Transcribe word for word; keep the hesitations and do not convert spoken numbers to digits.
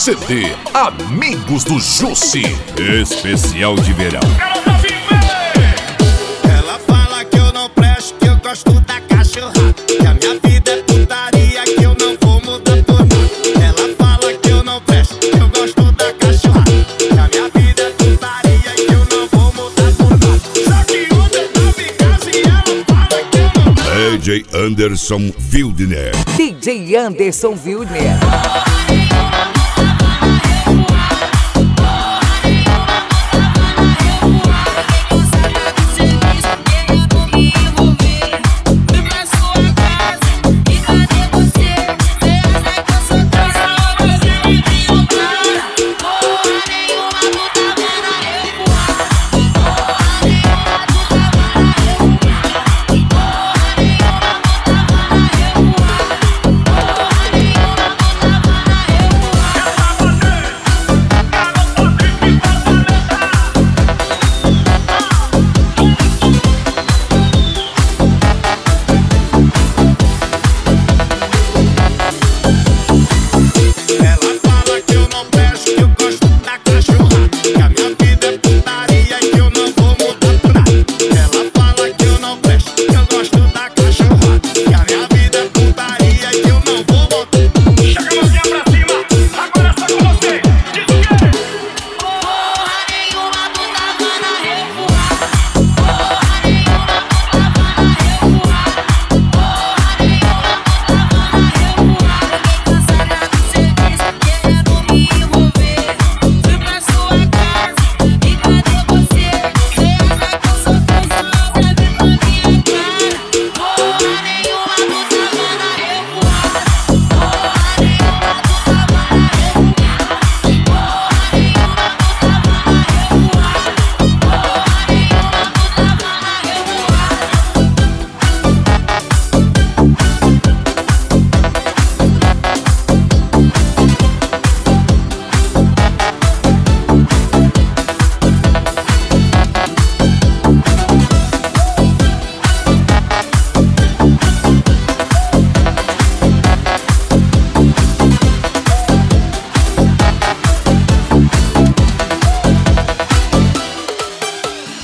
C D Amigos do Jussi, especial de verão. Ela fala que eu não presto, que eu gosto da cachorrada, que a minha vida é putaria, que eu não vou mudar por nada. Ela fala que eu não presto, que eu gosto da cachorrada, que a minha vida é putaria, que eu não vou mudar por nada. Só que ontem tava em casa e ela fala que eu não... D J Anderson Wildner. D J Anderson Wildner.